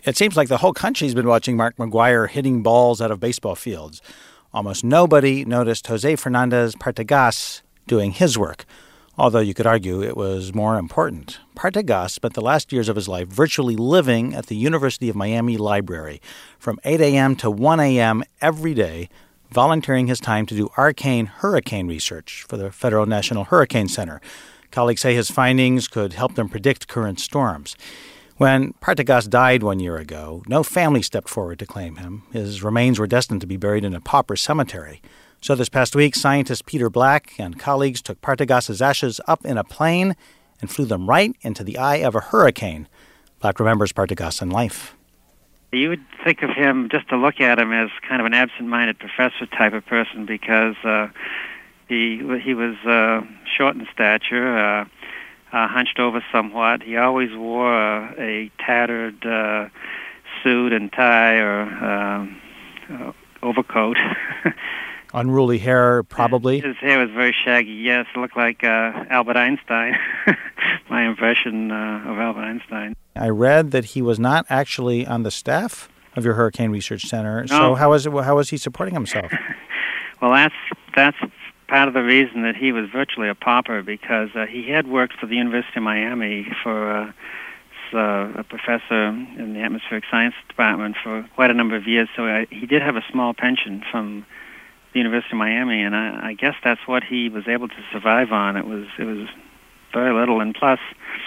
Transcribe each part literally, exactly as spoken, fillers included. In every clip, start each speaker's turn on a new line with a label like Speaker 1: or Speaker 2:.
Speaker 1: It seems like the whole country's been watching Mark McGwire hitting balls out of baseball fields. Almost nobody noticed Jose Fernandez Partagas doing his work, although you could argue it was more important. Partagas spent the last years of his life virtually living at the University of Miami Library from eight a.m. to one a.m. every day, volunteering his time to do arcane hurricane research for the Federal National Hurricane Center. Colleagues say his findings could help them predict current storms. When Partagas died one year ago, no family stepped forward to claim him. His remains were destined to be buried in a pauper cemetery. So this past week, scientist Peter Black and colleagues took Partagas' ashes up in a plane and flew them right into the eye of a hurricane. Black remembers Partagas in life.
Speaker 2: You would think of him, just to look at him, as kind of an absent-minded professor type of person because uh, he he was uh, short in stature, uh, uh, hunched over somewhat. He always wore a, a tattered uh, suit and tie or uh, uh, overcoat.
Speaker 1: Unruly hair, probably.
Speaker 2: His hair was very shaggy, yes. It looked like uh, Albert Einstein, my impression uh, of Albert Einstein.
Speaker 1: I read that he was not actually on the staff of your Hurricane Research Center.
Speaker 2: No.
Speaker 1: So how was it, how was he supporting himself?
Speaker 2: Well, that's that's part of the reason that he was virtually a pauper, because uh, he had worked for the University of Miami for uh, uh, a professor in the atmospheric science department for quite a number of years. So I, he did have a small pension from the University of Miami, and I, I guess that's what he was able to survive on. It was it was very little, and plus,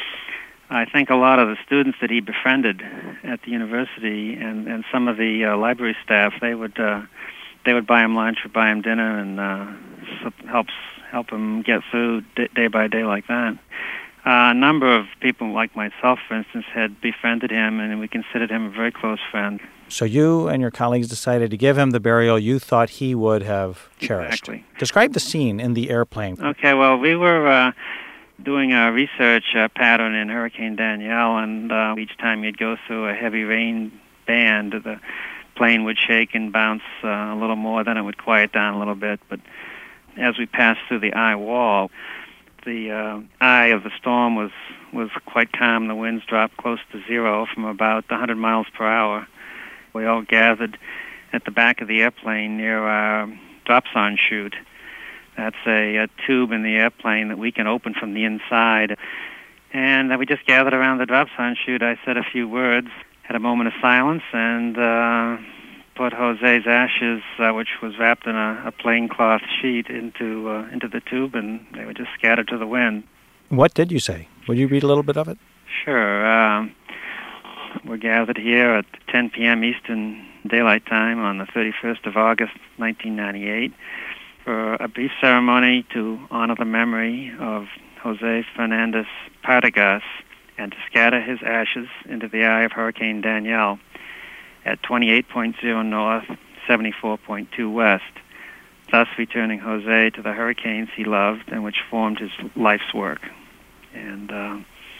Speaker 2: I think a lot of the students that he befriended at the university and, and some of the uh, library staff, they would uh, they would buy him lunch or buy him dinner and uh, helps help him get through d- day by day like that. Uh, a number of people like myself, for instance, had befriended him, and we considered him a very close friend.
Speaker 1: So you and your colleagues decided to give him the burial you thought he would have cherished.
Speaker 2: Exactly.
Speaker 1: Describe the scene in the airplane.
Speaker 2: Okay, well, we were uh, doing a research uh, pattern in Hurricane Danielle, and uh, each time you'd go through a heavy rain band, the plane would shake and bounce uh, a little more, then it would quiet down a little bit. But as we passed through the eye wall, the uh, eye of the storm was, was quite calm. The winds dropped close to zero from about one hundred miles per hour. We all gathered at the back of the airplane near our drop-on chute. That's a, a tube in the airplane that we can open from the inside. And uh, we just gathered around the drop-on chute. I said a few words, had a moment of silence, and uh, put Jose's ashes, uh, which was wrapped in a, a plain cloth sheet, into uh, into the tube, and they were just scattered to the wind.
Speaker 1: What did you say? Would you read a little bit of it?
Speaker 2: Sure. Um, we're gathered here at ten p.m. Eastern Daylight Time on the thirty-first of August, nineteen ninety-eight, for a brief ceremony to honor the memory of Jose Fernandez Partagas and to scatter his ashes into the eye of Hurricane Danielle at twenty-eight point zero north, seventy-four point two west, thus returning Jose to the hurricanes he loved and which formed his life's work. And uh,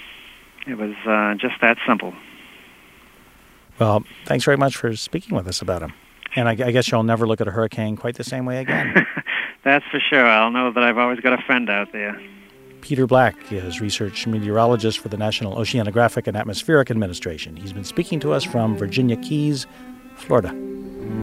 Speaker 2: it was uh, just that simple.
Speaker 1: Well, thanks very much for speaking with us about him. And I, I guess you'll never look at a hurricane quite the same way again.
Speaker 2: That's for sure. I'll know that I've always got a friend out there.
Speaker 1: Peter Black is research meteorologist for the National Oceanographic and Atmospheric Administration. He's been speaking to us from Virginia Keys, Florida.